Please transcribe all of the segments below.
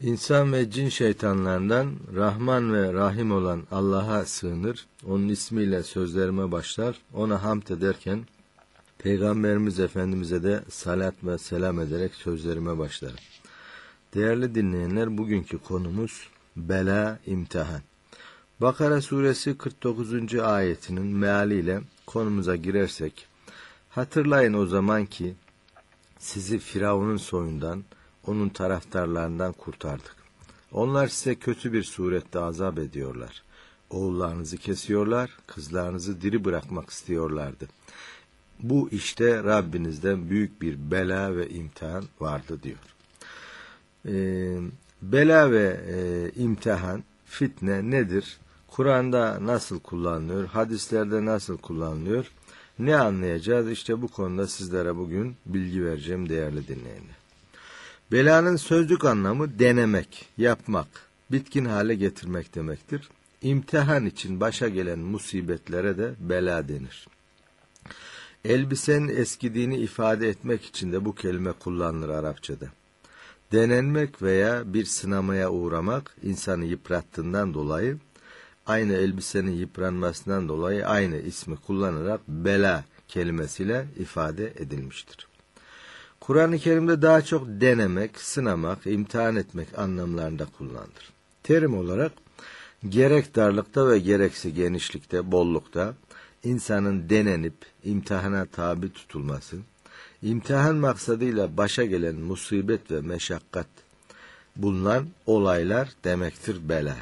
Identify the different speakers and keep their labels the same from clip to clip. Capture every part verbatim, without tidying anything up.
Speaker 1: İnsan ve cin şeytanlarından Rahman ve Rahim olan Allah'a sığınır, onun ismiyle sözlerime başlar, ona hamd ederken Peygamberimiz Efendimiz'e de salat ve selam ederek sözlerime başlarım. Değerli dinleyenler, bugünkü konumuz bela, imtihan. Bakara suresi kırk dokuzuncu ayetinin mealiyle konumuza girersek, hatırlayın o zaman ki sizi Firavun'un soyundan, onun taraftarlarından kurtardık. Onlar size kötü bir surette azap ediyorlar. Oğullarınızı kesiyorlar, kızlarınızı diri bırakmak istiyorlardı. Bu işte Rabbinizden büyük bir bela ve imtihan vardı diyor. Ee, bela ve e, imtihan, fitne nedir? Kur'an'da nasıl kullanılıyor? Hadislerde nasıl kullanılıyor? Ne anlayacağız? İşte bu konuda sizlere bugün bilgi vereceğim değerli dinleyenler. Belanın sözlük anlamı denemek, yapmak, bitkin hale getirmek demektir. İmtihan için başa gelen musibetlere de bela denir. Elbisenin eskidiğini ifade etmek için de bu kelime kullanılır Arapçada. Denenmek veya bir sınamaya uğramak insanı yıprattığından dolayı, aynı elbisenin yıpranmasından dolayı aynı ismi kullanarak bela kelimesiyle ifade edilmiştir. Kur'an-ı Kerim'de daha çok denemek, sınamak, imtihan etmek anlamlarında kullanılır. Terim olarak gerek darlıkta ve gerekse genişlikte, bollukta insanın denenip imtihana tabi tutulması, imtihan maksadıyla başa gelen musibet ve meşakkat bulunan olaylar demektir bela.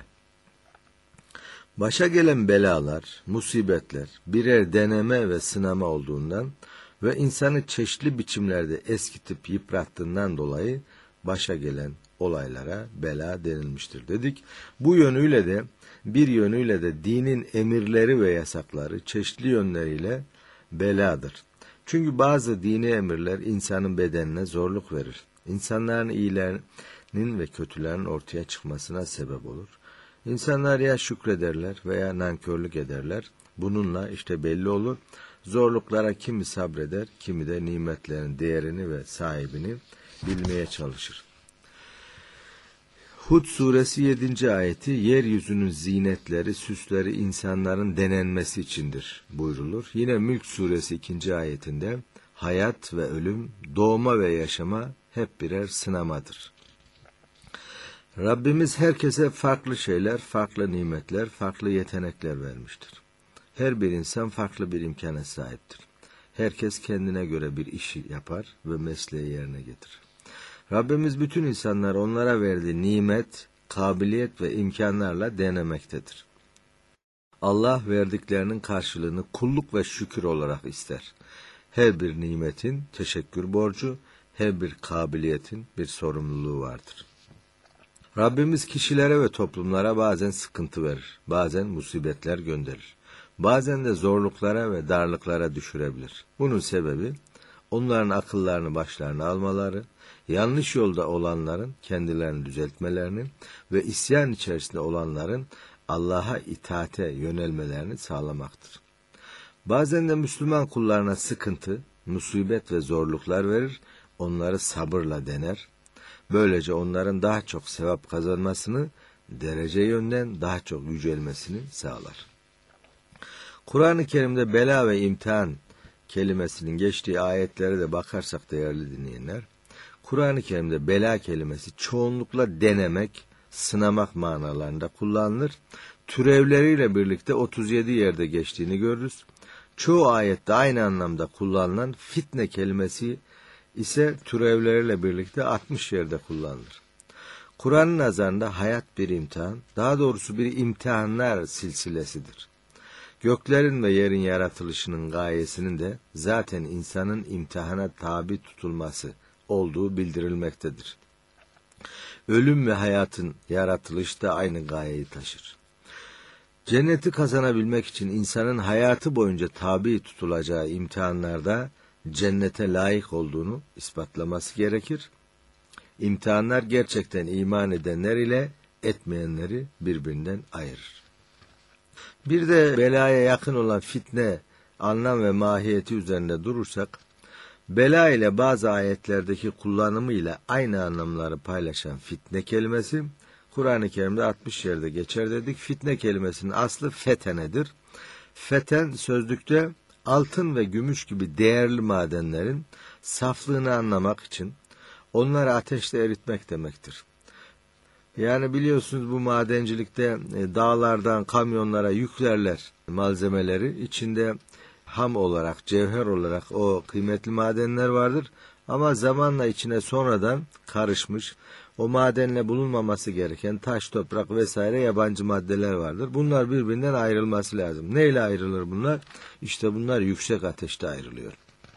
Speaker 1: Başa gelen belalar, musibetler birer deneme ve sınama olduğundan ve insanı çeşitli biçimlerde eskitip yıprattığından dolayı başa gelen olaylara bela denilmiştir dedik. Bu yönüyle de bir yönüyle de dinin emirleri ve yasakları çeşitli yönleriyle beladır. Çünkü bazı dini emirler insanın bedenine zorluk verir. İnsanların iyilerinin ve kötülerin ortaya çıkmasına sebep olur. İnsanlar ya şükrederler veya nankörlük ederler. Bununla işte belli olur. Zorluklara kimi sabreder, kimi de nimetlerin değerini ve sahibini bilmeye çalışır. Hud suresi yedinci ayeti, yeryüzünün zinetleri, süsleri insanların denenmesi içindir buyrulur. Yine Mülk suresi ikinci ayetinde, hayat ve ölüm, doğma ve yaşama hep birer sınamadır. Rabbimiz herkese farklı şeyler, farklı nimetler, farklı yetenekler vermiştir. Her bir insan farklı bir imkana sahiptir. Herkes kendine göre bir işi yapar ve mesleği yerine getirir. Rabbimiz bütün insanlar onlara verdiği nimet, kabiliyet ve imkanlarla denemektedir. Allah verdiklerinin karşılığını kulluk ve şükür olarak ister. Her bir nimetin teşekkür borcu, her bir kabiliyetin bir sorumluluğu vardır. Rabbimiz kişilere ve toplumlara bazen sıkıntı verir, bazen musibetler gönderir. Bazen de zorluklara ve darlıklara düşürebilir. Bunun sebebi onların akıllarını başlarına almaları, yanlış yolda olanların kendilerini düzeltmelerini ve isyan içerisinde olanların Allah'a itaate yönelmelerini sağlamaktır. Bazen de Müslüman kullarına sıkıntı, musibet ve zorluklar verir, onları sabırla dener. Böylece onların daha çok sevap kazanmasını, derece yönden daha çok yücelmesini sağlar. Kur'an-ı Kerim'de bela ve imtihan kelimesinin geçtiği ayetlere de bakarsak değerli dinleyenler, Kur'an-ı Kerim'de bela kelimesi çoğunlukla denemek, sınamak manalarında kullanılır. Türevleriyle birlikte otuz yedi yerde geçtiğini görürüz. Çoğu ayette aynı anlamda kullanılan fitne kelimesi ise türevleriyle birlikte altmış yerde kullanılır. Kur'an'ın nazarında hayat bir imtihan, daha doğrusu bir imtihanlar silsilesidir. Göklerin ve yerin yaratılışının gayesinin de zaten insanın imtihana tabi tutulması olduğu bildirilmektedir. Ölüm ve hayatın yaratılışı da aynı gayeyi taşır. Cenneti kazanabilmek için insanın hayatı boyunca tabi tutulacağı imtihanlarda cennete layık olduğunu ispatlaması gerekir. İmtihanlar gerçekten iman edenler ile etmeyenleri birbirinden ayırır. Bir de belaya yakın olan fitne, anlam ve mahiyeti üzerinde durursak, Bela ile bazı ayetlerdeki kullanımıyla aynı anlamları paylaşan fitne kelimesi, Kur'an-ı Kerim'de altmış yerde geçer dedik. Fitne kelimesinin aslı fetenedir. Feten sözlükte altın ve gümüş gibi değerli madenlerin saflığını anlamak için onları ateşte eritmek demektir. Yani biliyorsunuz bu madencilikte dağlardan kamyonlara yüklerler malzemeleri. İçinde ham olarak, cevher olarak o kıymetli madenler vardır. Ama zamanla içine sonradan karışmış, o madenle bulunmaması gereken taş, toprak vesaire yabancı maddeler vardır. Bunlar birbirinden ayrılması lazım. Neyle ayrılır bunlar? İşte bunlar yüksek ateşte ayrılıyor.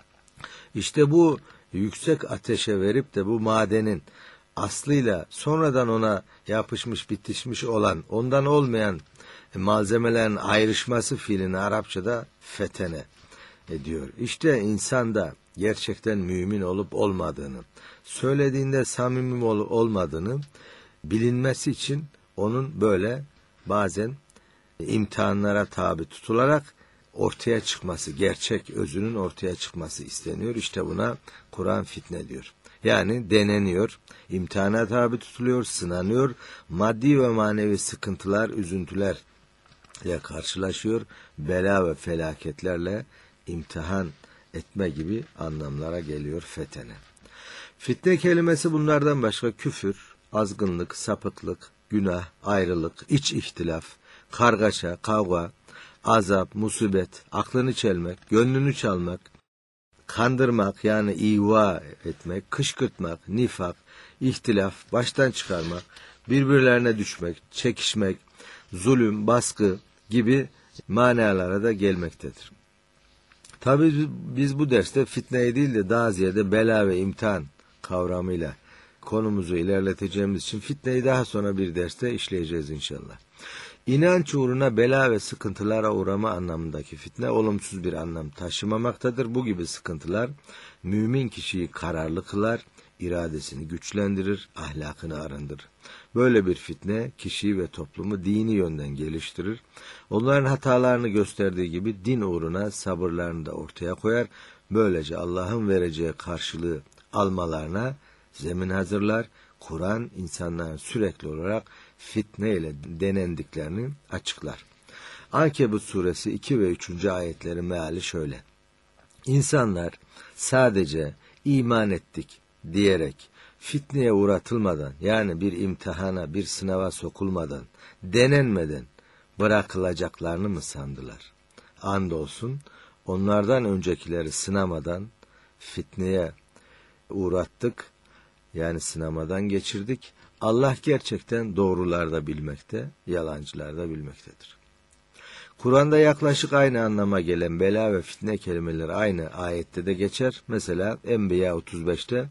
Speaker 1: İşte bu yüksek ateşe verip de bu madenin aslıyla sonradan ona yapışmış, bitişmiş olan, ondan olmayan malzemelerin ayrışması fiilini Arapçada fetene ediyor. İşte insanda gerçekten mümin olup olmadığını, söylediğinde samimi olup olmadığını bilinmesi için onun böyle bazen imtihanlara tabi tutularak ortaya çıkması, gerçek özünün ortaya çıkması isteniyor. İşte buna Kur'an fitne diyor. Yani deneniyor, imtihana tabi tutuluyor, sınanıyor, maddi ve manevi sıkıntılar, üzüntüler ile karşılaşıyor, bela ve felaketlerle imtihan etme gibi anlamlara geliyor fetene. Fitne kelimesi bunlardan başka küfür, azgınlık, sapıklık, günah, ayrılık, iç ihtilaf, kargaşa, kavga, azap, musibet, aklını çelmek, gönlünü çalmak, kandırmak yani iva etmek, kışkırtmak, nifak, ihtilaf, baştan çıkarmak, birbirlerine düşmek, çekişmek, zulüm, baskı gibi manalara da gelmektedir. Tabii biz bu derste fitneyi değil de daha ziyade bela ve imtihan kavramıyla konumuzu ilerleteceğimiz için fitneyi daha sonra bir derste işleyeceğiz inşallah. İnanç uğruna bela ve sıkıntılara uğrama anlamındaki fitne olumsuz bir anlam taşımamaktadır. Bu gibi sıkıntılar mümin kişiyi kararlı kılar, iradesini güçlendirir, ahlakını arındırır. Böyle bir fitne kişiyi ve toplumu dini yönden geliştirir. Onların hatalarını gösterdiği gibi din uğruna sabırlarını da ortaya koyar. Böylece Allah'ın vereceği karşılığı almalarına zemin hazırlar. Kur'an insanların sürekli olarak fitne ile denendiklerini açıklar. Ankebut suresi iki ve üçüncü ayetlerin meali şöyle. İnsanlar sadece iman ettik diyerek fitneye uğratılmadan yani bir imtihana, bir sınava sokulmadan, denenmeden bırakılacaklarını mı sandılar? Andolsun onlardan öncekileri sınamadan fitneye uğrattık, yani sınamadan geçirdik. Allah gerçekten doğruları da bilmekte, yalancıları da bilmektedir. Kur'an'da yaklaşık aynı anlama gelen bela ve fitne kelimeleri aynı ayette de geçer. Mesela Enbiya otuz beşte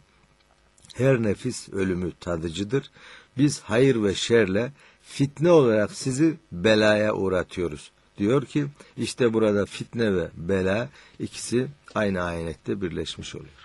Speaker 1: her nefis ölümü tadıcıdır. Biz hayır ve şerle fitne olarak sizi belaya uğratıyoruz. Diyor ki işte burada fitne ve bela ikisi aynı ayette birleşmiş oluyor.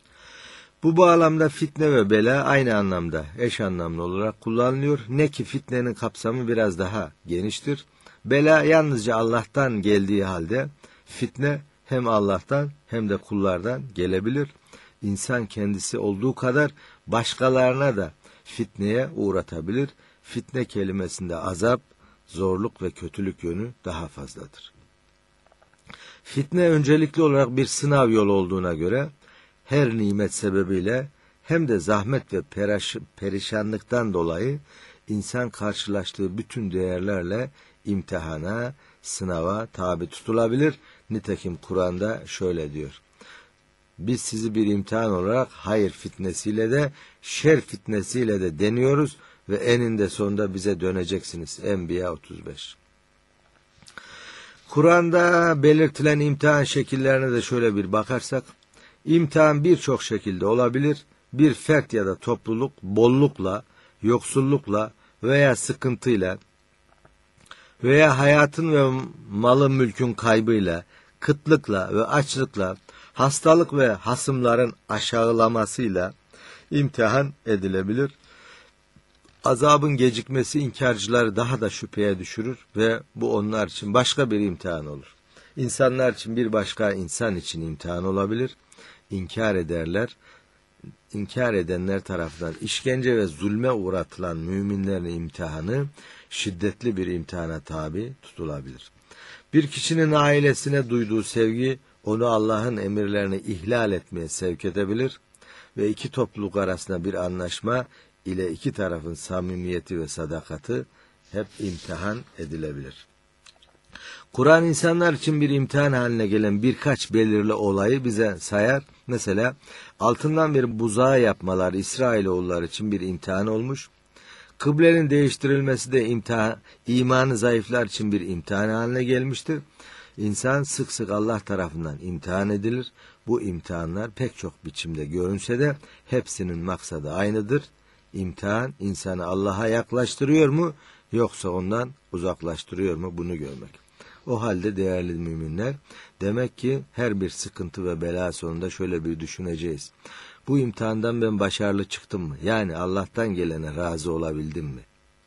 Speaker 1: Bu bağlamda fitne ve bela aynı anlamda, eş anlamlı olarak kullanılıyor. Ne ki fitnenin kapsamı biraz daha geniştir. Bela yalnızca Allah'tan geldiği halde fitne hem Allah'tan hem de kullardan gelebilir. İnsan kendisi olduğu kadar başkalarına da fitneye uğratabilir. Fitne kelimesinde azap, zorluk ve kötülük yönü daha fazladır. Fitne öncelikli olarak bir sınav yolu olduğuna göre her nimet sebebiyle hem de zahmet ve perişanlıktan dolayı insan karşılaştığı bütün değerlerle imtihana, sınava tabi tutulabilir. Nitekim Kur'an'da şöyle diyor. Biz sizi bir imtihan olarak hayır fitnesiyle de şer fitnesiyle de deniyoruz ve eninde sonunda bize döneceksiniz. Enbiya otuz beş. Kur'an'da belirtilen imtihan şekillerine de şöyle bir bakarsak, İmtihan birçok şekilde olabilir. Bir fert ya da topluluk bollukla, yoksullukla veya sıkıntıyla veya hayatın ve malın mülkün kaybıyla, kıtlıkla ve açlıkla, hastalık ve hasımların aşağılamasıyla imtihan edilebilir. Azabın gecikmesi inkarcıları daha da şüpheye düşürür ve bu onlar için başka bir imtihan olur. İnsanlar için bir başka insan için imtihan olabilir. inkar ederler. İnkar edenler tarafından işkence ve zulme uğratılan müminlerin imtihanı şiddetli bir imtihana tabi tutulabilir. Bir kişinin ailesine duyduğu sevgi onu Allah'ın emirlerini ihlal etmeye sevk edebilir ve iki topluluk arasında bir anlaşma ile iki tarafın samimiyeti ve sadakati hep imtihan edilebilir. Kur'an insanlar için bir imtihan haline gelen birkaç belirli olayı bize sayar. Mesela altından bir buzağı yapmalar İsrailoğulları için bir imtihan olmuş. Kıblenin değiştirilmesi de imtihan, imanı zayıflar için bir imtihan haline gelmiştir. İnsan sık sık Allah tarafından imtihan edilir. Bu imtihanlar pek çok biçimde görünse de hepsinin maksadı aynıdır. İmtihan insanı Allah'a yaklaştırıyor mu yoksa ondan uzaklaştırıyor mu bunu görmek. O halde değerli müminler, demek ki her bir sıkıntı ve bela sonunda şöyle bir düşüneceğiz. Bu imtihandan ben başarılı çıktım mı? Yani Allah'tan gelene razı olabildim mi?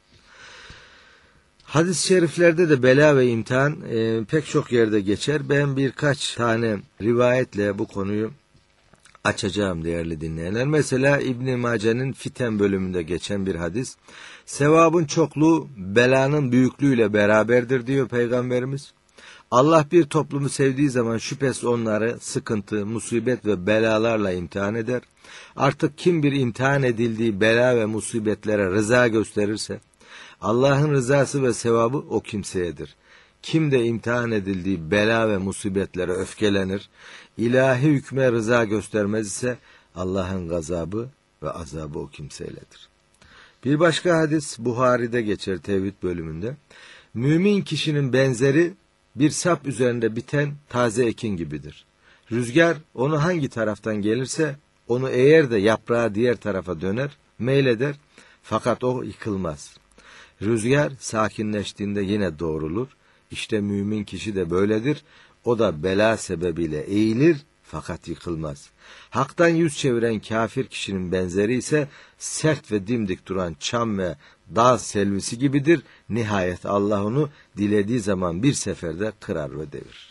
Speaker 1: Hadis-i şeriflerde de bela ve imtihan e, pek çok yerde geçer. Ben birkaç tane rivayetle bu konuyu açacağım değerli dinleyenler. Mesela İbn-i Mace'nin Fiten bölümünde geçen bir hadis. Sevabın çokluğu belanın büyüklüğüyle beraberdir diyor Peygamberimiz. Allah bir toplumu sevdiği zaman şüphesiz onları sıkıntı, musibet ve belalarla imtihan eder. Artık kim bir imtihan edildiği bela ve musibetlere rıza gösterirse, Allah'ın rızası ve sevabı o kimseyedir. Kim de imtihan edildiği bela ve musibetlere öfkelenir, ilahi hükme rıza göstermez ise Allah'ın gazabı ve azabı o kimseyledir. Bir başka hadis Buhari'de geçer Tevhid bölümünde. Mümin kişinin benzeri bir sap üzerinde biten taze ekin gibidir. Rüzgar onu hangi taraftan gelirse onu eğer de yaprağı diğer tarafa döner, meyleder fakat o yıkılmaz. Rüzgar sakinleştiğinde yine doğrulur. İşte mümin kişi de böyledir. O da bela sebebiyle eğilir fakat yıkılmaz. Hak'tan yüz çeviren kafir kişinin benzeri ise sert ve dimdik duran çam ve dağ selvisi gibidir. Nihayet Allah onu dilediği zaman bir seferde kırar ve devirir.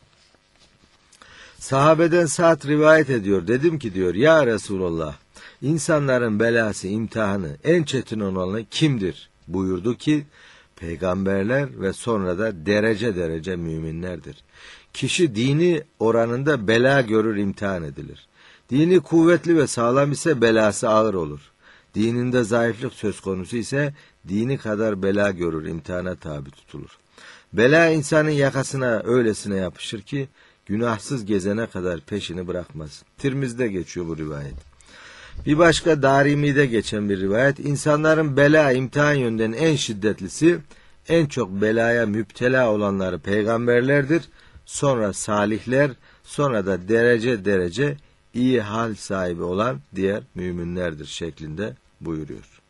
Speaker 1: Sahabeden Sa'd rivayet ediyor. Dedim ki diyor ya Resulallah, insanların belası, imtihanı en çetin olanı kimdir? Buyurdu ki peygamberler ve sonra da derece derece müminlerdir. Kişi dini oranında bela görür, imtihan edilir. Dini kuvvetli ve sağlam ise belası ağır olur. Dininde zayıflık söz konusu ise dini kadar bela görür, imtihana tabi tutulur. Bela insanın yakasına öylesine yapışır ki günahsız gezene kadar peşini bırakmaz. Tirmiz'de geçiyor bu rivayet. Bir başka Darimi'de geçen bir rivayet, insanların bela, imtihan yönden en şiddetlisi, en çok belaya müptela olanları peygamberlerdir, sonra salihler, sonra da derece derece iyi hal sahibi olan diğer müminlerdir şeklinde buyuruyor.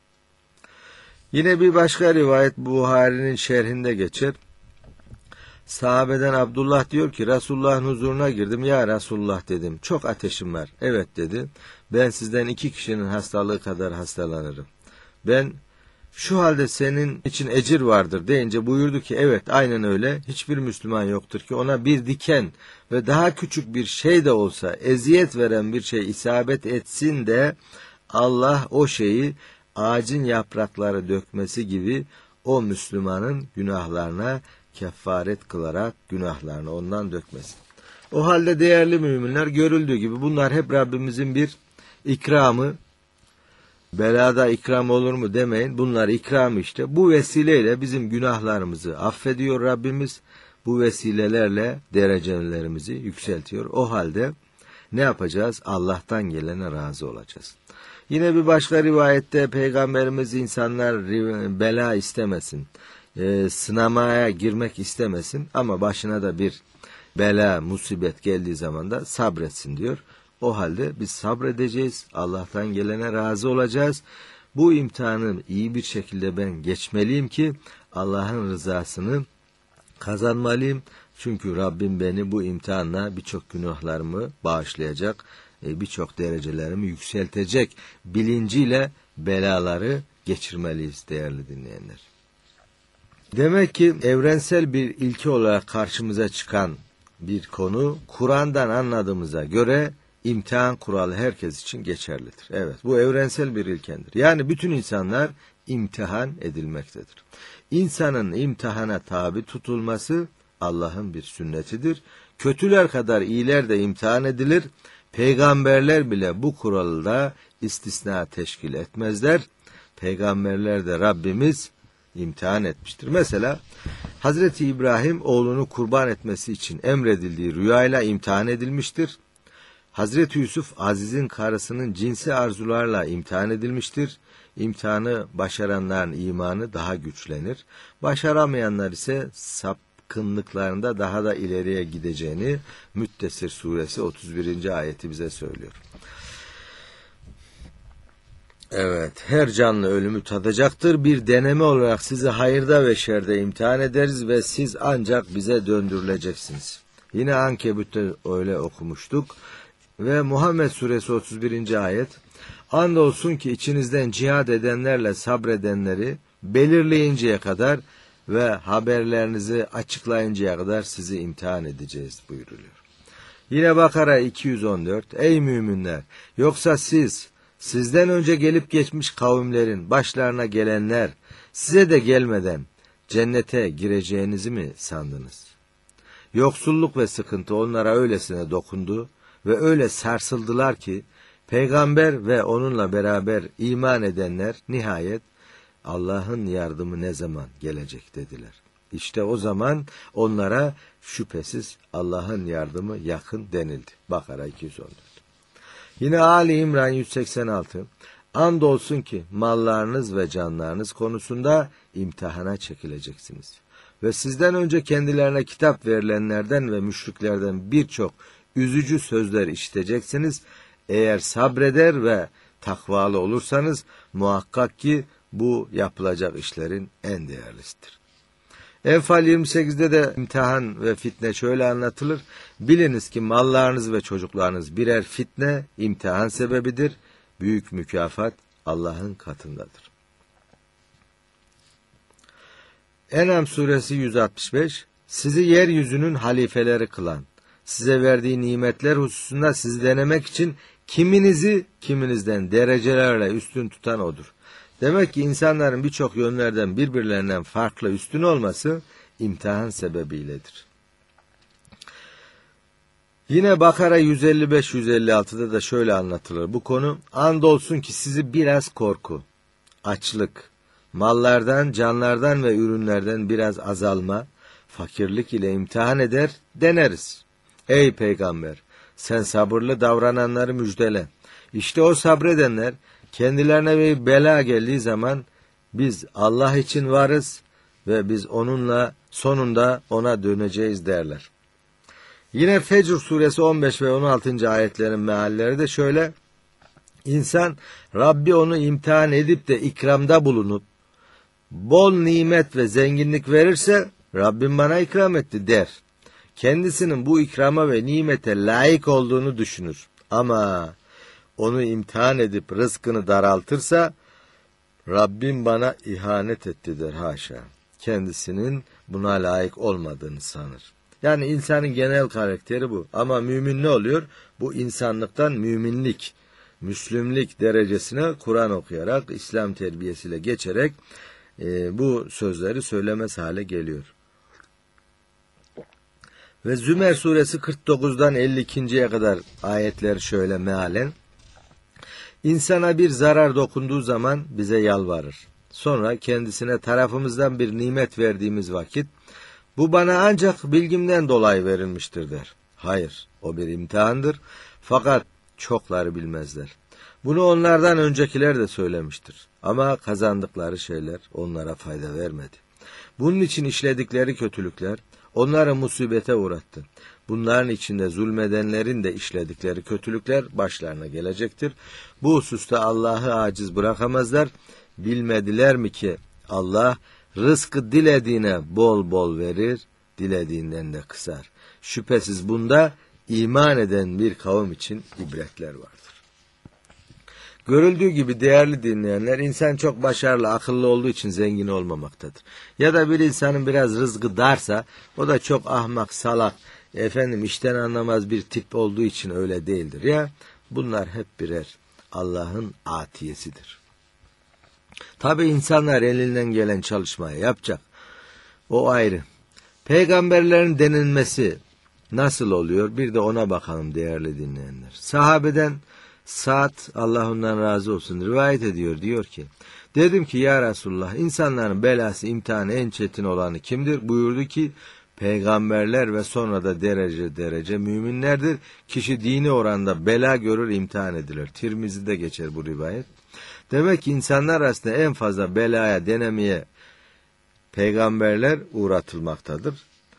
Speaker 1: Yine bir başka rivayet Buhari'nin şerhinde geçer. Sahabeden Abdullah diyor ki Resulullah'ın huzuruna girdim. Ya Resulullah dedim, çok ateşim var. Evet dedi, ben sizden iki kişinin hastalığı kadar hastalanırım. Ben şu halde senin için ecir vardır deyince buyurdu ki evet aynen öyle. Hiçbir Müslüman yoktur ki ona bir diken ve daha küçük bir şey de olsa eziyet veren bir şey isabet etsin de Allah o şeyi ağacın yaprakları dökmesi gibi o Müslümanın günahlarına kefaret kılarak günahlarını ondan dökmesin. O halde değerli müminler, görüldüğü gibi bunlar hep Rabbimizin bir ikramı. Belada ikram olur mu demeyin. Bunlar ikram işte. Bu vesileyle bizim günahlarımızı affediyor Rabbimiz. Bu vesilelerle derecelerimizi yükseltiyor. O halde ne yapacağız? Allah'tan gelene razı olacağız. Yine bir başka rivayette Peygamberimiz insanlar bela istemesin, e, sınamaya girmek istemesin ama başına da bir bela, musibet geldiği zaman da sabretsin diyor. O halde biz sabredeceğiz, Allah'tan gelene razı olacağız. Bu imtihanı iyi bir şekilde ben geçmeliyim ki Allah'ın rızasını kazanmalıyım. Çünkü Rabbim beni bu imtihanla birçok günahlarımı bağışlayacak, birçok derecelerimi yükseltecek bilinciyle belaları geçirmeliyiz değerli dinleyenler. Demek ki evrensel bir ilke olarak karşımıza çıkan bir konu, Kur'an'dan anladığımıza göre imtihan kuralı herkes için geçerlidir. Evet, bu evrensel bir ilkendir. Yani bütün insanlar imtihan edilmektedir. İnsanın imtihana tabi tutulması Allah'ın bir sünnetidir. Kötüler kadar iyiler de imtihan edilir. Peygamberler bile bu kuralda istisna teşkil etmezler. Peygamberler de Rabbimiz imtihan etmiştir. Mesela Hazreti İbrahim oğlunu kurban etmesi için emredildiği rüyayla imtihan edilmiştir. Hazreti Yusuf Aziz'in karısının cinsi arzularla imtihan edilmiştir. İmtihanı başaranların imanı daha güçlenir. Başaramayanlar ise sapkınlıklarında daha da ileriye gideceğini Müddessir suresi otuz birinci ayeti bize söylüyor. Evet, her canlı ölümü tadacaktır. Bir deneme olarak sizi hayırda ve şerde imtihan ederiz ve siz ancak bize döndürüleceksiniz. Yine Ankebut'ta öyle okumuştuk. Ve Muhammed suresi otuz birinci ayet. Andolsun ki içinizden cihad edenlerle sabredenleri belirleyinceye kadar ve haberlerinizi açıklayıncaya kadar sizi imtihan edeceğiz buyuruluyor. Yine Bakara iki yüz on dört. Ey müminler! Yoksa siz, sizden önce gelip geçmiş kavimlerin başlarına gelenler size de gelmeden cennete gireceğinizi mi sandınız? Yoksulluk ve sıkıntı onlara öylesine dokundu ve öyle sarsıldılar ki peygamber ve onunla beraber iman edenler nihayet Allah'ın yardımı ne zaman gelecek dediler. İşte o zaman onlara şüphesiz Allah'ın yardımı yakın denildi. Bakara iki yüz on dört. Yine Ali İmran yüz seksen altı. Andolsun ki mallarınız ve canlarınız konusunda imtihana çekileceksiniz. Ve sizden önce kendilerine kitap verilenlerden ve müşriklerden birçok üzücü sözler işiteceksiniz. Eğer sabreder ve takvalı olursanız muhakkak ki bu yapılacak işlerin en değerlisidir. Enfal yirmi sekizde de imtihan ve fitne şöyle anlatılır. Biliniz ki mallarınız ve çocuklarınız birer fitne, imtihan sebebidir. Büyük mükafat Allah'ın katındadır. En'am suresi yüz altmış beş. Sizi yeryüzünün halifeleri kılan, size verdiği nimetler hususunda sizi denemek için kiminizi kiminizden derecelerle üstün tutan odur. Demek ki insanların birçok yönlerden birbirlerinden farklı üstün olması imtihan sebebiyledir. Yine Bakara yüz elli beş yüz elli altıda da şöyle anlatılır bu konu. Andolsun ki sizi biraz korku, açlık, mallardan, canlardan ve ürünlerden biraz azalma, fakirlik ile imtihan eder, deneriz. Ey peygamber! Sen sabırlı davrananları müjdele. İşte o sabredenler, kendilerine bir bela geldiği zaman biz Allah için varız ve biz onunla sonunda ona döneceğiz derler. Yine Fecr suresi on beş ve on altıncı ayetlerin mealleri de şöyle. İnsan Rabbi onu imtihan edip de ikramda bulunup bol nimet ve zenginlik verirse Rabbim bana ikram etti der. Kendisinin bu ikrama ve nimete layık olduğunu düşünür. Ama onu imtihan edip rızkını daraltırsa Rabbim bana ihanet etti der, haşa. Kendisinin buna layık olmadığını sanır. Yani insanın genel karakteri bu. Ama mümin ne oluyor? Bu insanlıktan müminlik, Müslümlik derecesine Kur'an okuyarak, İslam terbiyesiyle geçerek e, bu sözleri söylemez hale geliyor. Ve Zümer suresi kırk dokuzdan elli ikinciye kadar ayetler şöyle mealen. İnsana bir zarar dokunduğu zaman bize yalvarır. Sonra kendisine tarafımızdan bir nimet verdiğimiz vakit, bu bana ancak bilgimden dolayı verilmiştir der. Hayır, o bir imtihandır. Fakat çokları bilmezler. Bunu onlardan öncekiler de söylemiştir. Ama kazandıkları şeyler onlara fayda vermedi. Bunun için işledikleri kötülükler onları musibete uğrattı. Bunların içinde zulmedenlerin de işledikleri kötülükler başlarına gelecektir. Bu hususta Allah'ı aciz bırakamazlar. Bilmediler mi ki Allah rızkı dilediğine bol bol verir, dilediğinden de kısar. Şüphesiz bunda iman eden bir kavim için ibretler vardır. Görüldüğü gibi değerli dinleyenler, insan çok başarılı, akıllı olduğu için zengin olmamaktadır. Ya da bir insanın biraz rızkı darsa, o da çok ahmak, salak, efendim işten anlamaz bir tip olduğu için öyle değildir ya. Bunlar hep birer Allah'ın atiyesidir. Tabi insanlar elinden gelen çalışmayı yapacak. O ayrı. Peygamberlerin denilmesi nasıl oluyor? Bir de ona bakalım değerli dinleyenler. Sahabeden Sa'd, Allah ondan razı olsun, rivayet ediyor. Diyor ki, dedim ki ya Resulullah, insanların belası, imtihanı en çetin olanı kimdir? Buyurdu ki, peygamberler ve sonra da derece derece müminlerdir. Kişi dini oranda bela görür, imtihan edilir. Tirmizi'de geçer bu rivayet. Demek ki insanlar arasında en fazla belaya, denemeye peygamberler uğratılmaktadır.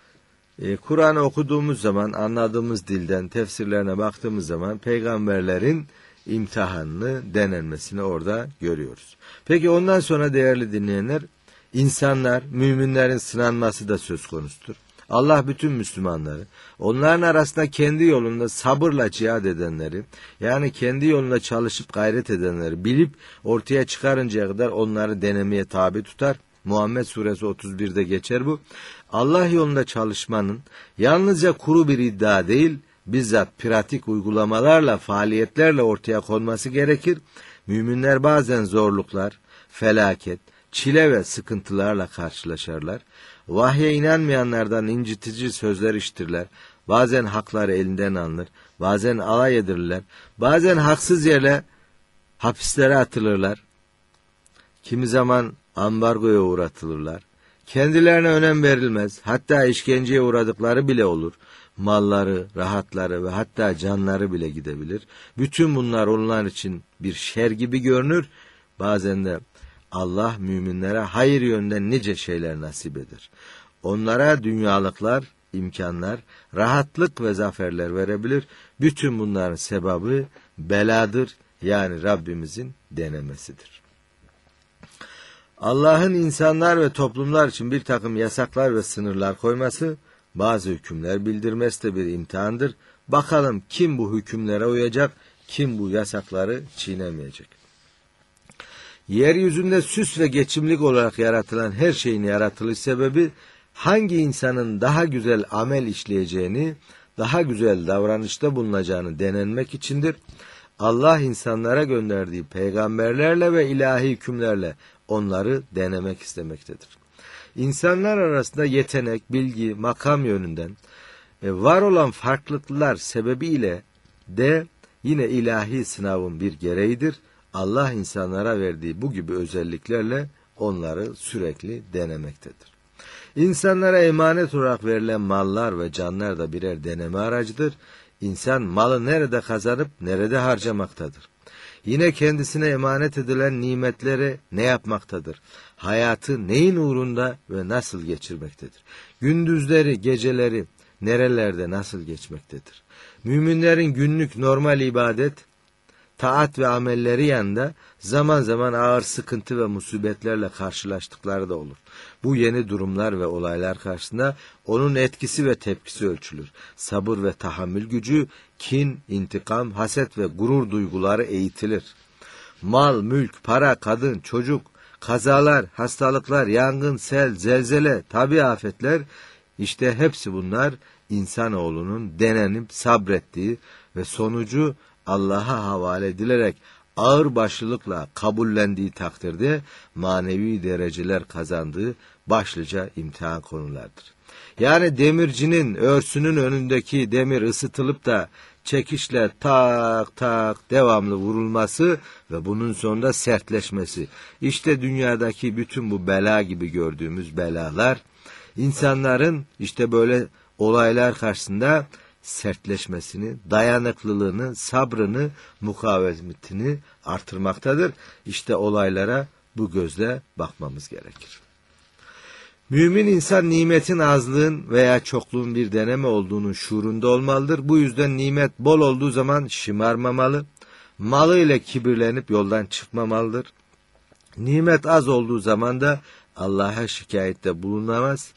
Speaker 1: E, Kur'an'ı okuduğumuz zaman, anladığımız dilden tefsirlerine baktığımız zaman peygamberlerin imtihanını, denenmesini orada görüyoruz. Peki ondan sonra değerli dinleyenler, insanlar, müminlerin sınanması da söz konusudur. Allah bütün Müslümanları, onların arasında kendi yolunda sabırla cihad edenleri, yani kendi yolunda çalışıp gayret edenleri bilip ortaya çıkarıncaya kadar onları denemeye tabi tutar. Muhammed Suresi otuz birde geçer bu. Allah yolunda çalışmanın yalnızca kuru bir iddia değil, bizzat pratik uygulamalarla, faaliyetlerle ortaya konması gerekir. Müminler bazen zorluklar, felaket, çile ve sıkıntılarla karşılaşırlar. Vahye inanmayanlardan incitici sözler işitirler. Bazen hakları elinden alınır, bazen alay edilirler, bazen haksız yere hapislere atılırlar. Kimi zaman ambargoya uğratılırlar. Kendilerine önem verilmez, hatta işkenceye uğradıkları bile olur. Malları, rahatları ve hatta canları bile gidebilir. Bütün bunlar onlar için bir şer gibi görünür. Bazen de Allah müminlere hayır yönden nice şeyler nasip eder. Onlara dünyalıklar, imkanlar, rahatlık ve zaferler verebilir. Bütün bunların sebabı beladır, yani Rabbimizin denemesidir. Allah'ın insanlar ve toplumlar için bir takım yasaklar ve sınırlar koyması, bazı hükümler bildirmesi de bir imtihandır. Bakalım kim bu hükümlere uyacak, kim bu yasakları çiğnemeyecek. Yeryüzünde süs ve geçimlik olarak yaratılan her şeyin yaratılış sebebi, hangi insanın daha güzel amel işleyeceğini, daha güzel davranışta bulunacağını denenmek içindir. Allah insanlara gönderdiği peygamberlerle ve ilahi hükümlerle onları denemek istemektedir. İnsanlar arasında yetenek, bilgi, makam yönünden var olan farklılıklar sebebiyle de yine ilahi sınavın bir gereğidir. Allah insanlara verdiği bu gibi özelliklerle onları sürekli denemektedir. İnsanlara emanet olarak verilen mallar ve canlar da birer deneme aracıdır. İnsan malı nerede kazanıp nerede harcamaktadır. Yine kendisine emanet edilen nimetleri ne yapmaktadır? Hayatı neyin uğrunda ve nasıl geçirmektedir? Gündüzleri, geceleri nerelerde nasıl geçmektedir? Müminlerin günlük normal ibadet, taat ve amelleri yanında zaman zaman ağır sıkıntı ve musibetlerle karşılaştıkları da olur. Bu yeni durumlar ve olaylar karşısında onun etkisi ve tepkisi ölçülür. Sabır ve tahammül gücü, kin, intikam, haset ve gurur duyguları eğitilir. Mal, mülk, para, kadın, çocuk, kazalar, hastalıklar, yangın, sel, zelzele, tabi afetler, işte hepsi bunlar insanoğlunun denenip sabrettiği ve sonucu Allah'a havale edilerek ağır başlılıkla kabullendiği takdirde manevi dereceler kazandığı başlıca imtihan konulardır. Yani demircinin örsünün önündeki demir ısıtılıp da çekişle tak tak devamlı vurulması ve bunun sonunda sertleşmesi. İşte dünyadaki bütün bu bela gibi gördüğümüz belalar, insanların işte böyle olaylar karşısında sertleşmesini, dayanıklılığını, sabrını, mukavemetini artırmaktadır. İşte olaylara bu gözle bakmamız gerekir. Mümin insan nimetin azlığın veya çokluğun bir deneme olduğunun şuurunda olmalıdır. Bu yüzden nimet bol olduğu zaman şımarmamalı, malıyla kibirlenip yoldan çıkmamalıdır. Nimet az olduğu zaman da Allah'a şikayette bulunamaz.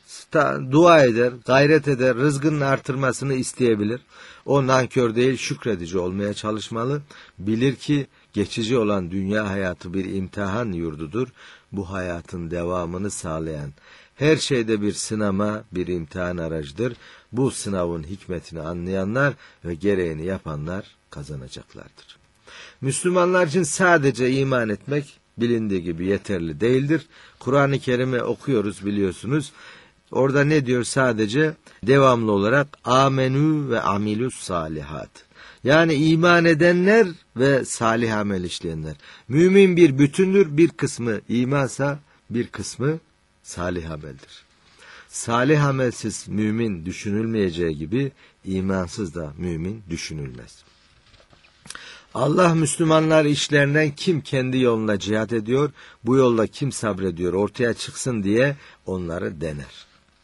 Speaker 1: Dua eder, gayret eder, rızkının artırmasını isteyebilir. O nankör değil, şükredici olmaya çalışmalı. Bilir ki geçici olan dünya hayatı bir imtihan yurdudur. bu hayatın devamını sağlayan, her şeyde bir sınama, bir imtihan aracıdır. Bu sınavın hikmetini anlayanlar ve gereğini yapanlar kazanacaklardır. Müslümanlar için sadece iman etmek bilindiği gibi yeterli değildir. Kur'an-ı Kerim'i okuyoruz biliyorsunuz. Orada ne diyor? Sadece devamlı olarak amenü ve amilus salihat. Yani iman edenler ve salih amel işleyenler. Mümin bir bütündür. Bir kısmı imansa bir kısmı salih ameldir. Salih amelsiz mümin düşünülmeyeceği gibi imansız da mümin düşünülmez. Allah Müslümanlar işlerinden kim kendi yoluna cihat ediyor, bu yolda kim sabrediyor ortaya çıksın diye onları dener.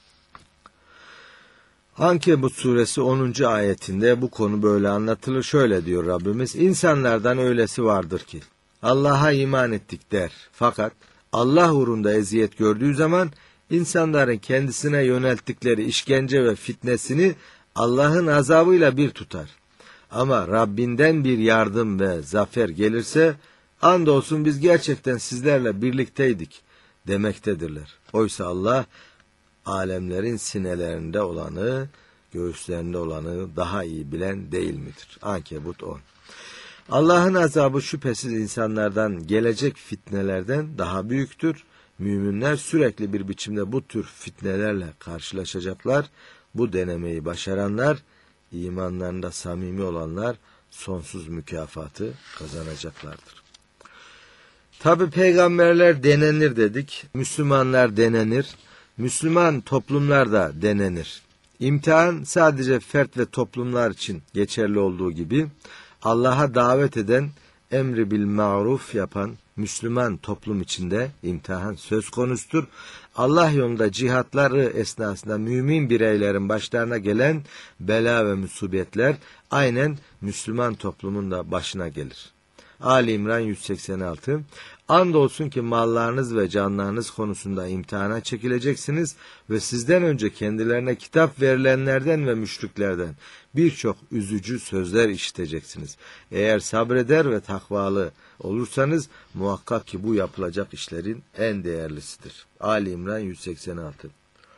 Speaker 1: Ankebut suresi onuncu ayetinde bu konu böyle anlatılır. Şöyle diyor Rabbimiz: İnsanlardan öylesi vardır ki Allah'a iman ettik der. Fakat Allah uğrunda eziyet gördüğü zaman insanların kendisine yönelttikleri işkence ve fitnesini Allah'ın azabıyla bir tutar. Ama Rabbinden bir yardım ve zafer gelirse andolsun biz gerçekten sizlerle birlikteydik demektedirler. Oysa Allah alemlerin sinelerinde olanı, göğüslerinde olanı daha iyi bilen değil midir? Ankebut on. Allah'ın azabı şüphesiz insanlardan gelecek fitnelerden daha büyüktür. Müminler sürekli bir biçimde bu tür fitnelerle karşılaşacaklar. Bu denemeyi başaranlar, imanlarında samimi olanlar sonsuz mükafatı kazanacaklardır. Tabi peygamberler denenir dedik, Müslümanlar denenir, Müslüman toplumlar da denenir. İmtihan sadece fert ve toplumlar için geçerli olduğu gibi Allah'a davet eden, emri bil maruf yapan Müslüman toplum içinde imtihan söz konusudur. Allah yolunda cihatları esnasında mümin bireylerin başlarına gelen bela ve musibetler aynen Müslüman toplumun da başına gelir. Ali İmran yüz seksen altı. Andolsun ki mallarınız ve canlarınız konusunda imtihana çekileceksiniz ve sizden önce kendilerine kitap verilenlerden ve müşriklerden birçok üzücü sözler işiteceksiniz. Eğer sabreder ve takvalı olursanız muhakkak ki bu yapılacak işlerin en değerlisidir. Ali İmran yüz seksen altı.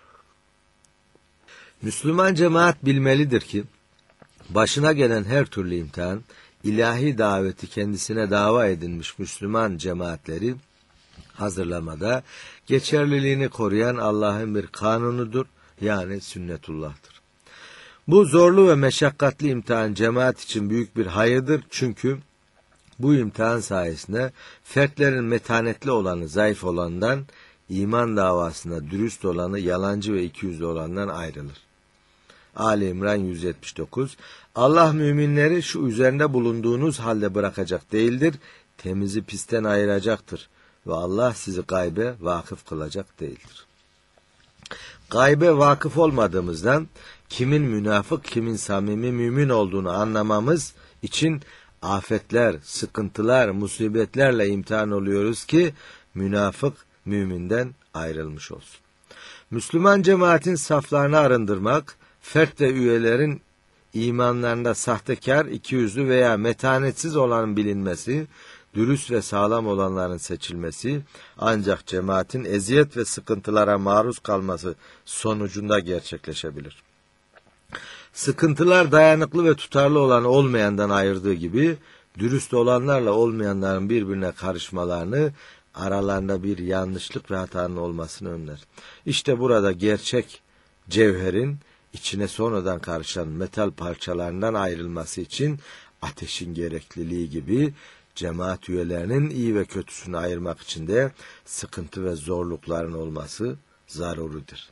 Speaker 1: Müslüman cemaat bilmelidir ki başına gelen her türlü imtihan, ilahi daveti kendisine dava edinmiş Müslüman cemaatleri hazırlamada geçerliliğini koruyan Allah'ın bir kanunudur, yani sünnetullah'tır. Bu zorlu ve meşakkatli imtihan cemaat için büyük bir hayırdır, çünkü bu imtihan sayesinde fertlerin metanetli olanı zayıf olandan, iman davasında dürüst olanı yalancı ve ikiyüzlü olandan ayrılır. Ali İmran yüz yetmiş dokuz. Allah müminleri şu üzerinde bulunduğunuz halde bırakacak değildir, temizi pisten ayıracaktır ve Allah sizi gaybe vakıf kılacak değildir. Gaybe vakıf olmadığımızdan kimin münafık, kimin samimi mümin olduğunu anlamamız için afetler, sıkıntılar, musibetlerle imtihan oluyoruz ki münafık müminden ayrılmış olsun. Müslüman cemaatin saflarını arındırmak, fert ve üyelerin imanlarında sahtekar, ikiyüzlü veya metanetsiz olanın bilinmesi, dürüst ve sağlam olanların seçilmesi, ancak cemaatin eziyet ve sıkıntılara maruz kalması sonucunda gerçekleşebilir. Sıkıntılar dayanıklı ve tutarlı olan olmayandan ayırdığı gibi, dürüst olanlarla olmayanların birbirine karışmalarını, aralarında bir yanlışlık ve hatanın olmasını önler. İşte burada gerçek cevherin içine sonradan karışan metal parçalarından ayrılması için ateşin gerekliliği gibi cemaat üyelerinin iyi ve kötüsünü ayırmak için de sıkıntı ve zorlukların olması zaruridir.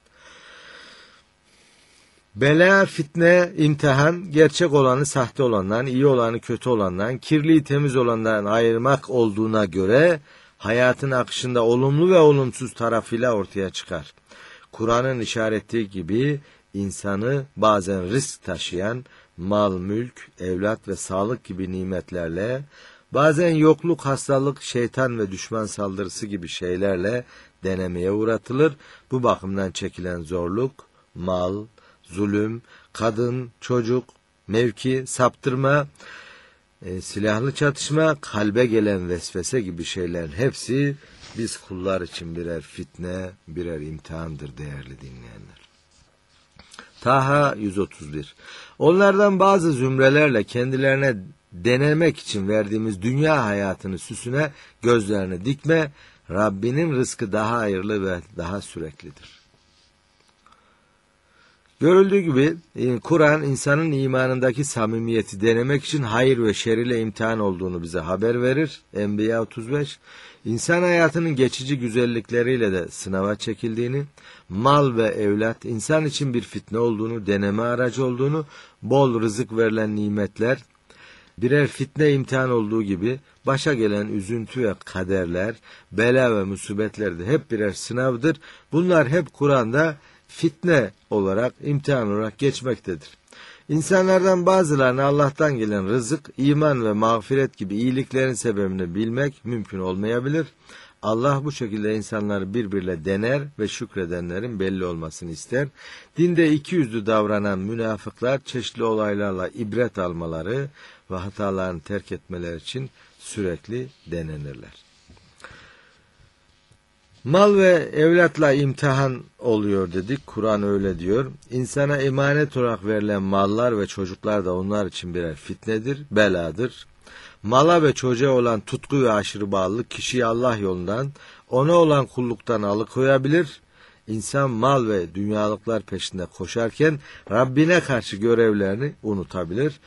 Speaker 1: Bela, fitne, imtihan, gerçek olanı sahte olandan, iyi olanı kötü olandan, kirliyi temiz olandan ayırmak olduğuna göre hayatın akışında olumlu ve olumsuz tarafıyla ortaya çıkar. Kur'an'ın işaret ettiği gibi insanı bazen risk taşıyan mal, mülk, evlat ve sağlık gibi nimetlerle, bazen yokluk, hastalık, şeytan ve düşman saldırısı gibi şeylerle denemeye uğratılır. Bu bakımdan çekilen zorluk, mal, zulüm, kadın, çocuk, mevki, saptırma, E, silahlı çatışma, kalbe gelen vesvese gibi şeylerin hepsi biz kullar için birer fitne, birer imtihandır değerli dinleyenler. Taha yüz otuz bir. Onlardan bazı zümrelerle kendilerine denemek için verdiğimiz dünya hayatını süsüne gözlerini dikme, Rabbinin rızkı daha hayırlı ve daha süreklidir. Görüldüğü gibi Kur'an insanın imanındaki samimiyeti denemek için hayır ve şer ile imtihan olduğunu bize haber verir. Enbiya otuz beş. İnsan hayatının geçici güzellikleriyle de sınava çekildiğini, mal ve evlat insan için bir fitne olduğunu, deneme aracı olduğunu, bol rızık verilen nimetler birer fitne imtihan olduğu gibi başa gelen üzüntü ve kaderler, bela ve musibetler de hep birer sınavdır. Bunlar hep Kur'an'da fitne olarak, imtihan olarak geçmektedir. İnsanlardan bazılarına Allah'tan gelen rızık, iman ve mağfiret gibi iyiliklerin sebebini bilmek mümkün olmayabilir. Allah bu şekilde insanları birbiriyle dener ve şükredenlerin belli olmasını ister. Dinde iki yüzlü davranan münafıklar çeşitli olaylarla ibret almaları ve hatalarını terk etmeleri için sürekli denenirler. Mal ve evlatla imtihan oluyor dedik. Kur'an öyle diyor. İnsana emanet olarak verilen mallar ve çocuklar da onlar için birer fitnedir, beladır. Mala ve çocuğa olan tutku ve aşırı bağlılık kişiyi Allah yolundan, ona olan kulluktan alıkoyabilir. İnsan mal ve dünyalıklar peşinde koşarken Rabbine karşı görevlerini unutabilir.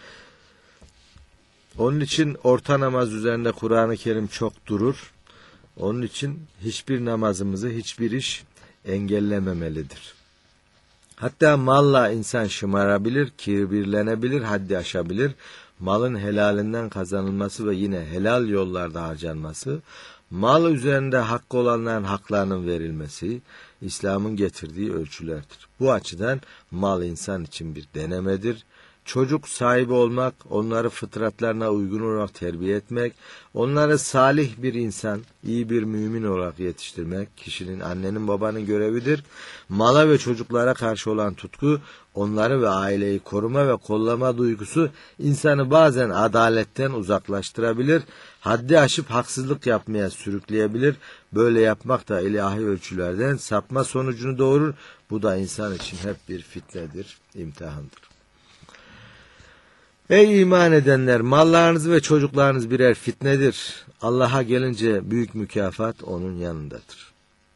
Speaker 1: Onun için orta namaz üzerinde Kur'an-ı Kerim çok durur. Onun için hiçbir namazımızı hiçbir iş engellememelidir. Hatta malla insan şımarabilir, kibirlenebilir, haddi aşabilir. Malın helalinden kazanılması ve yine helal yollarda harcanması, mal üzerinde hakkı olanların haklarının verilmesi, İslam'ın getirdiği ölçülerdir. Bu açıdan mal insan için bir denemedir. Çocuk sahibi olmak, onları fıtratlarına uygun olarak terbiye etmek, onları salih bir insan, iyi bir mümin olarak yetiştirmek, kişinin, annenin, babanın görevidir. Mala ve çocuklara karşı olan tutku, onları ve aileyi koruma ve kollama duygusu, insanı bazen adaletten uzaklaştırabilir, haddi aşıp haksızlık yapmaya sürükleyebilir. Böyle yapmak da ilahi ölçülerden sapma sonucunu doğurur. Bu da insan için hep bir fitnedir, imtihandır. Ey iman edenler, mallarınız ve çocuklarınız birer fitnedir. Allah'a gelince büyük mükafat onun yanındadır.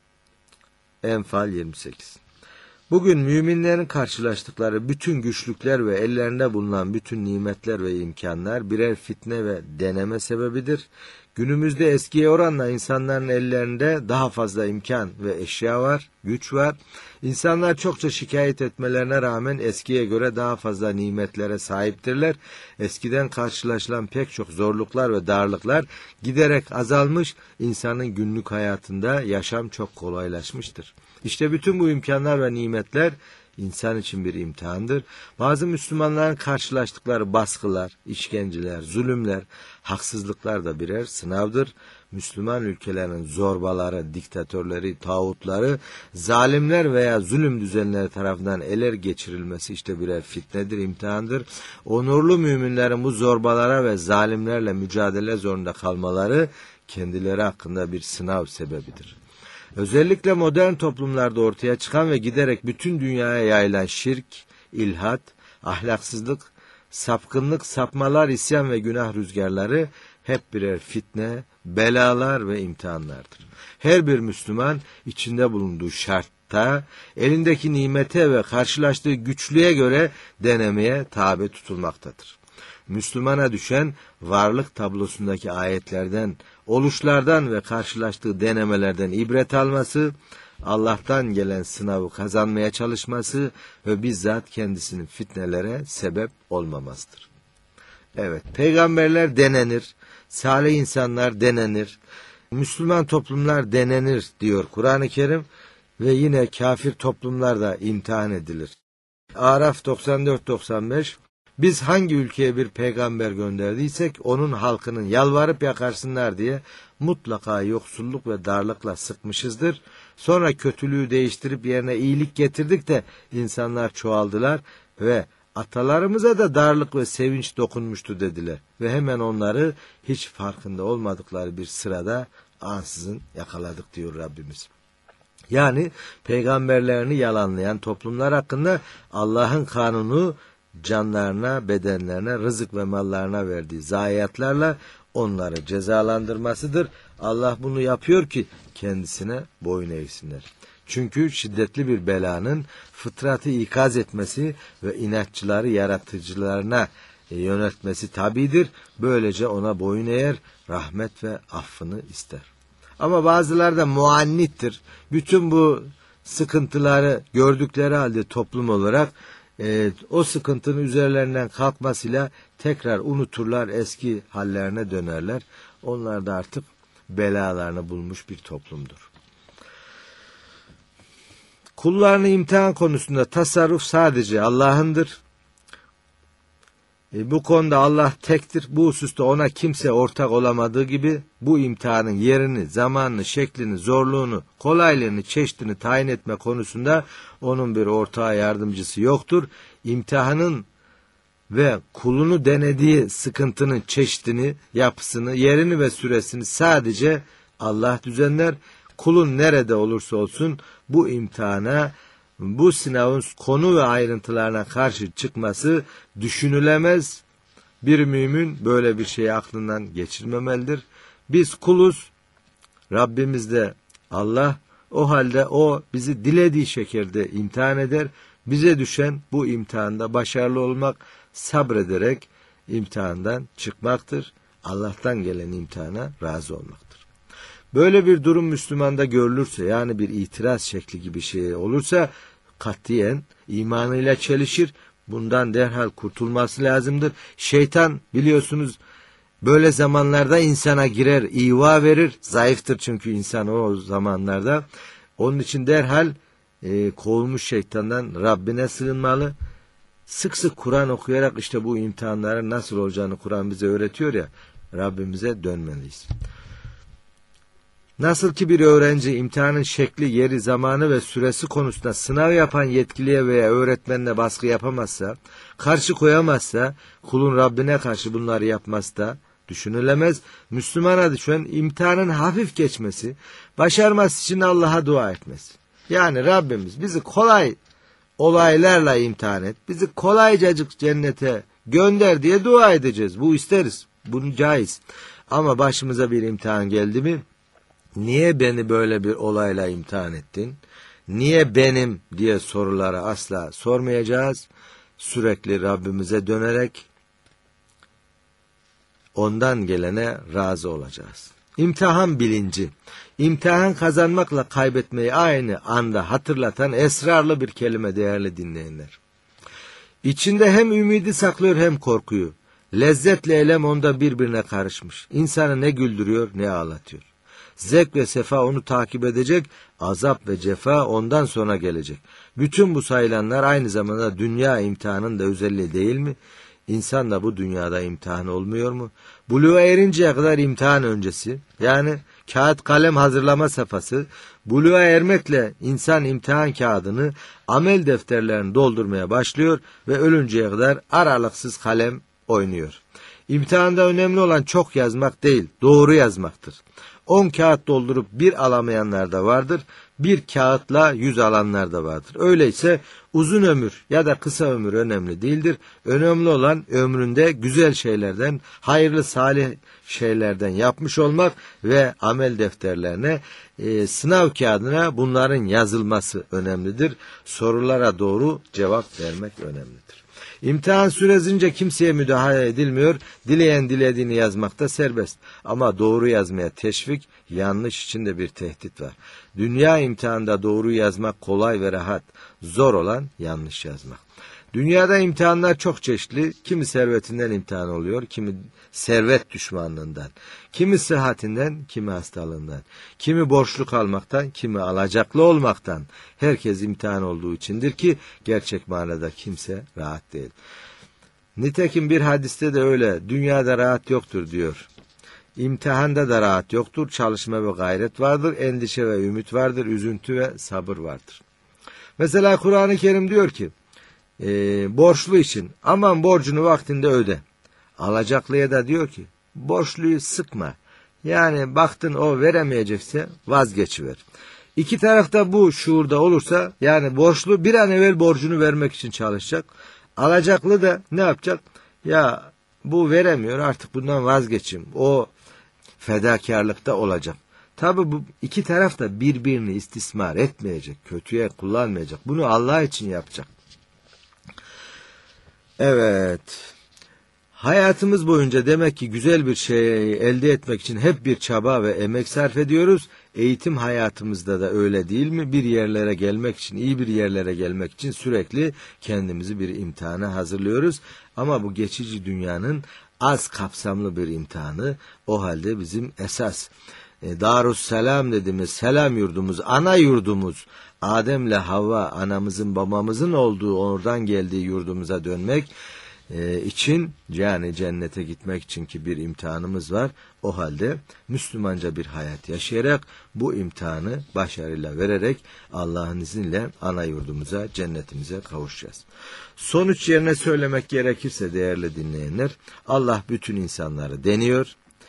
Speaker 1: Enfal yirmi sekiz. Bugün müminlerin karşılaştıkları bütün güçlükler ve ellerinde bulunan bütün nimetler ve imkanlar birer fitne ve deneme sebebidir. Günümüzde eskiye oranla insanların ellerinde daha fazla imkan ve eşya var, güç var. İnsanlar çokça şikayet etmelerine rağmen eskiye göre daha fazla nimetlere sahiptirler. Eskiden karşılaşılan pek çok zorluklar ve darlıklar giderek azalmış, insanın günlük hayatında yaşam çok kolaylaşmıştır. İşte bütün bu imkanlar ve nimetler insan için bir imtihandır. Bazı Müslümanların karşılaştıkları baskılar, işkenceler, zulümler, haksızlıklar da birer sınavdır. Müslüman ülkelerin zorbaları, diktatörleri, tağutları, zalimler veya zulüm düzenleri tarafından ele geçirilmesi işte birer fitnedir, imtihandır. Onurlu müminlerin bu zorbalara ve zalimlerle mücadele zorunda kalmaları kendileri hakkında bir sınav sebebidir. Özellikle modern toplumlarda ortaya çıkan ve giderek bütün dünyaya yayılan şirk, ilhat, ahlaksızlık, sapkınlık, sapmalar, isyan ve günah rüzgarları hep birer fitne, belalar ve imtihanlardır. Her bir Müslüman içinde bulunduğu şartta, elindeki nimete ve karşılaştığı güçlüğe göre denemeye tabi tutulmaktadır. Müslümana düşen varlık tablosundaki ayetlerden, oluşlardan ve karşılaştığı denemelerden ibret alması, Allah'tan gelen sınavı kazanmaya çalışması ve bizzat kendisinin fitnelere sebep olmamasıdır. Evet, peygamberler denenir, salih insanlar denenir, Müslüman toplumlar denenir diyor Kur'an-ı Kerim ve yine kafir toplumlar da imtihan edilir. Araf doksan dört doksan beş. Biz hangi ülkeye bir peygamber gönderdiysek onun halkının yalvarıp yakarsınlar diye mutlaka yoksulluk ve darlıkla sıkmışızdır. Sonra kötülüğü değiştirip yerine iyilik getirdik de insanlar çoğaldılar ve Atalarımıza da darlık ve sevinç dokunmuştu dediler. Ve hemen onları hiç farkında olmadıkları bir sırada ansızın yakaladık diyor Rabbimiz. Yani peygamberlerini yalanlayan toplumlar hakkında Allah'ın kanunu canlarına, bedenlerine, rızık ve mallarına verdiği zayiatlarla onları cezalandırmasıdır. Allah bunu yapıyor ki kendisine boyun eğsinler. Çünkü şiddetli bir belanın fıtratı ikaz etmesi ve inatçıları yaratıcılarına yöneltmesi tabidir. Böylece ona boyun eğer, rahmet ve affını ister. Ama bazıları da muannittir. Bütün bu sıkıntıları gördükleri halde toplum olarak e, o sıkıntının üzerlerinden kalkmasıyla tekrar unuturlar, eski hallerine dönerler. Onlar da artık belalarını bulmuş bir toplumdur. Kullarını imtihan konusunda tasarruf sadece Allah'ındır. E, bu konuda Allah tektir. Bu hususta ona kimse ortak olamadığı gibi bu imtihanın yerini, zamanını, şeklini, zorluğunu, kolaylığını, çeşidini tayin etme konusunda onun bir ortağı yardımcısı yoktur. İmtihanın ve kulunu denediği sıkıntının çeşidini, yapısını, yerini ve süresini sadece Allah düzenler. Kulun nerede olursa olsun bu imtihana, bu sınavın konu ve ayrıntılarına karşı çıkması düşünülemez. Bir mümin böyle bir şeyi aklından geçirmemelidir. Biz kuluz, Rabbimiz de Allah. O halde o bizi dilediği şekilde imtihan eder. Bize düşen bu imtihanda başarılı olmak, sabrederek imtihandan çıkmaktır. Allah'tan gelen imtihana razı olmaktır. Böyle bir durum Müslümanda görülürse, yani bir itiraz şekli gibi şey olursa katiyen imanıyla çelişir. Bundan derhal kurtulması lazımdır. Şeytan biliyorsunuz böyle zamanlarda insana girer, iva verir. Zayıftır çünkü insan o zamanlarda. Onun için derhal e, kovulmuş şeytandan Rabbine sığınmalı. Sık sık Kur'an okuyarak işte bu imtihanların nasıl olacağını Kur'an bize öğretiyor ya, Rabbimize dönmeliyiz. Nasıl ki bir öğrenci imtihanın şekli, yeri, zamanı ve süresi konusunda sınav yapan yetkiliye veya öğretmenine baskı yapamazsa, karşı koyamazsa, kulun Rabbine karşı bunları yapması da düşünülemez. Müslümana düşen imtihanın hafif geçmesi, başarması için Allah'a dua etmesi. Yani Rabbimiz bizi kolay olaylarla imtihan et, bizi kolaycacık cennete gönder diye dua edeceğiz. Bu isteriz, bunu caiz. Ama başımıza bir imtihan geldi mi, niye beni böyle bir olayla imtihan ettin? Niye benim diye soruları asla sormayacağız. Sürekli Rabbimize dönerek ondan gelene razı olacağız. İmtihan bilinci. İmtihan kazanmakla kaybetmeyi aynı anda hatırlatan esrarlı bir kelime değerli dinleyenler. İçinde hem ümidi saklıyor hem korkuyu. Lezzetle elem onda birbirine karışmış. İnsanı ne güldürüyor ne ağlatıyor. Zevk ve sefa onu takip edecek, azap ve cefa ondan sonra gelecek. Bütün bu sayılanlar aynı zamanda dünya imtihanının da özelliği değil mi? İnsan da bu dünyada imtihan olmuyor mu? Buluğa erinceye kadar imtihan öncesi, yani kağıt kalem hazırlama safhası, buluğa ermekle insan imtihan kağıdını, amel defterlerini doldurmaya başlıyor ve ölünceye kadar aralıksız kalem oynuyor. İmtihanda önemli olan çok yazmak değil, doğru yazmaktır. On kağıt doldurup bir alamayanlar da vardır, bir kağıtla yüz alanlar da vardır. Öyleyse uzun ömür ya da kısa ömür önemli değildir. Önemli olan ömründe güzel şeylerden, hayırlı salih şeylerden yapmış olmak ve amel defterlerine, e, sınav kağıdına bunların yazılması önemlidir. Sorulara doğru cevap vermek önemlidir. İmtihan süresince kimseye müdahale edilmiyor. Dileyen dilediğini yazmakta serbest. Ama doğru yazmaya teşvik, yanlış içinde bir tehdit var. Dünya imtihanında doğru yazmak kolay ve rahat. Zor olan yanlış yazmak. Dünyada imtihanlar çok çeşitli. Kimi servetinden imtihan oluyor, kimi servet düşmanlığından, kimi sıhhatinden, kimi hastalığından, kimi borçlu kalmaktan, kimi alacaklı olmaktan. Herkes imtihan olduğu içindir ki gerçek manada kimse rahat değil. Nitekim bir hadiste de öyle, dünyada rahat yoktur diyor. İmtihanda da rahat yoktur, çalışma ve gayret vardır, endişe ve ümit vardır, üzüntü ve sabır vardır. Mesela Kur'an-ı Kerim diyor ki, e, borçlu için aman borcunu vaktinde öde. Alacaklıya da diyor ki borçluyu sıkma. Yani baktın o veremeyecekse vazgeçiver. İki tarafta bu şuurda olursa yani borçlu bir an evvel borcunu vermek için çalışacak. Alacaklı da ne yapacak? Ya bu veremiyor artık bundan vazgeçeyim. O fedakarlıkta olacak. Tabi bu iki taraf da birbirini istismar etmeyecek, kötüye kullanmayacak. Bunu Allah için yapacak. Evet. Hayatımız boyunca demek ki güzel bir şey elde etmek için hep bir çaba ve emek sarf ediyoruz. Eğitim hayatımızda da öyle değil mi? Bir yerlere gelmek için, iyi bir yerlere gelmek için sürekli kendimizi bir imtihana hazırlıyoruz. Ama bu geçici dünyanın az kapsamlı bir imtihanı. O halde bizim esas e, Darusselam dediğimiz selam yurdumuz, ana yurdumuz, Adem'le Havva anamızın babamızın olduğu, oradan geldiği yurdumuza dönmek e, için, yani cennete gitmek için ki bir imtihanımız var. O halde Müslümanca bir hayat yaşayarak bu imtihanı başarıyla vererek Allah'ın izniyle ana yurdumuza, cennetimize kavuşacağız. Sonuç yerine söylemek gerekirse değerli dinleyenler, Allah bütün insanları deniyor.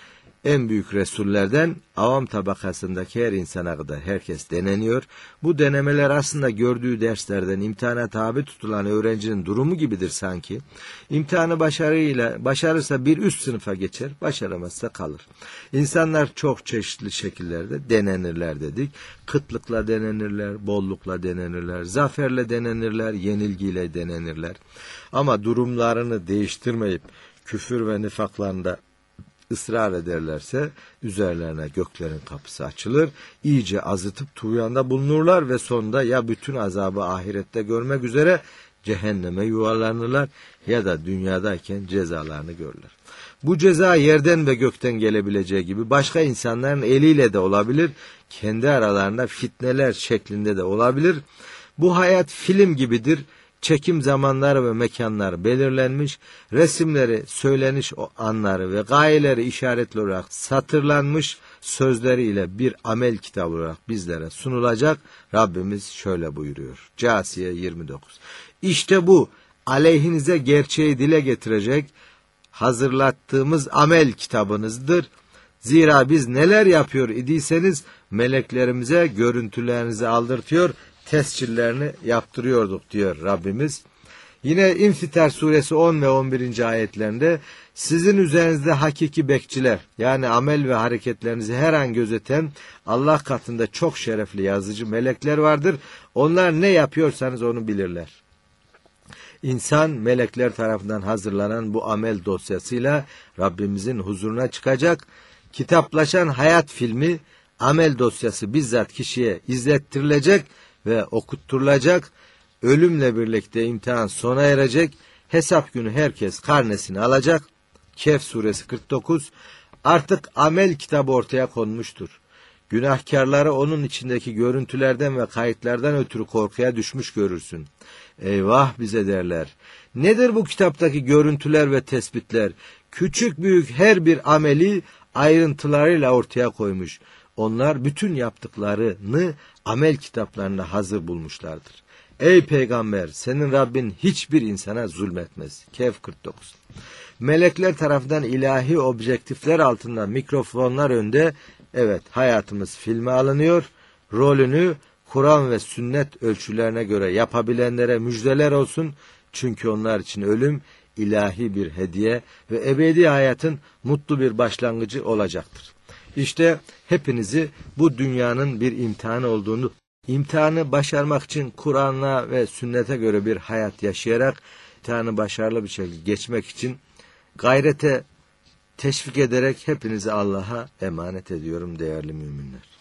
Speaker 1: En büyük Resullerden avam tabakasındaki her insana kadar herkes deneniyor. Bu denemeler aslında gördüğü derslerden imtihana tabi tutulan öğrencinin durumu gibidir sanki. İmtihanı başarıyla başarırsa bir üst sınıfa geçer, başaramazsa kalır. İnsanlar çok çeşitli şekillerde denenirler dedik. Kıtlıkla denenirler, bollukla denenirler, zaferle denenirler, yenilgiyle denenirler. Ama durumlarını değiştirmeyip küfür ve nifaklarında ısrar ederlerse üzerlerine göklerin kapısı açılır, iyice azıtıp tuğyanda bulunurlar ve sonunda ya bütün azabı ahirette görmek üzere cehenneme yuvarlanırlar ya da dünyadayken cezalarını görürler. Bu ceza yerden ve gökten gelebileceği gibi başka insanların eliyle de olabilir, kendi aralarında fitneler şeklinde de olabilir. Bu hayat film gibidir. Çekim zamanları ve mekanları belirlenmiş, resimleri, söyleniş anları ve gayeleri işaretli olarak satırlanmış, sözleriyle bir amel kitabı olarak bizlere sunulacak. Rabbimiz şöyle buyuruyor. Câsiye yirmi dokuz. İşte bu aleyhinize gerçeği dile getirecek hazırlattığımız amel kitabınızdır. Zira biz neler yapıyor idiyseniz meleklerimize görüntülerinizi aldırtıyor, tescillerini yaptırıyorduk diyor Rabbimiz. Yine İnfitar suresi on ve on birinci ayetlerinde sizin üzerinizde hakiki bekçiler, yani amel ve hareketlerinizi her an gözeten Allah katında çok şerefli yazıcı melekler vardır. Onlar ne yapıyorsanız onu bilirler. İnsan melekler tarafından hazırlanan bu amel dosyasıyla Rabbimizin huzuruna çıkacak. Kitaplaşan hayat filmi, amel dosyası bizzat kişiye izlettirilecek ve okutturulacak. Ölümle birlikte imtihan sona erecek. Hesap günü herkes karnesini alacak. Kehf suresi kırk dokuz. Artık amel kitabı ortaya konmuştur. Günahkarları onun içindeki görüntülerden ve kayıtlardan ötürü korkuya düşmüş görürsün. Eyvah bize derler. Nedir bu kitaptaki görüntüler ve tespitler? Küçük büyük her bir ameli ayrıntılarıyla ortaya koymuş. Onlar bütün yaptıklarını amel kitaplarına hazır bulmuşlardır. Ey peygamber, senin Rabbin hiçbir insana zulmetmez. Kehf kırk dokuz. Melekler tarafından ilahi objektifler altında, mikrofonlar önde, evet hayatımız filme alınıyor. Rolünü Kur'an ve sünnet ölçülerine göre yapabilenlere müjdeler olsun. Çünkü onlar için ölüm ilahi bir hediye ve ebedi hayatın mutlu bir başlangıcı olacaktır. İşte hepinizi bu dünyanın bir imtihanı olduğunu, imtihanı başarmak için Kur'an'a ve sünnete göre bir hayat yaşayarak imtihanı başarılı bir şekilde geçmek için gayrete teşvik ederek hepinizi Allah'a emanet ediyorum değerli müminler.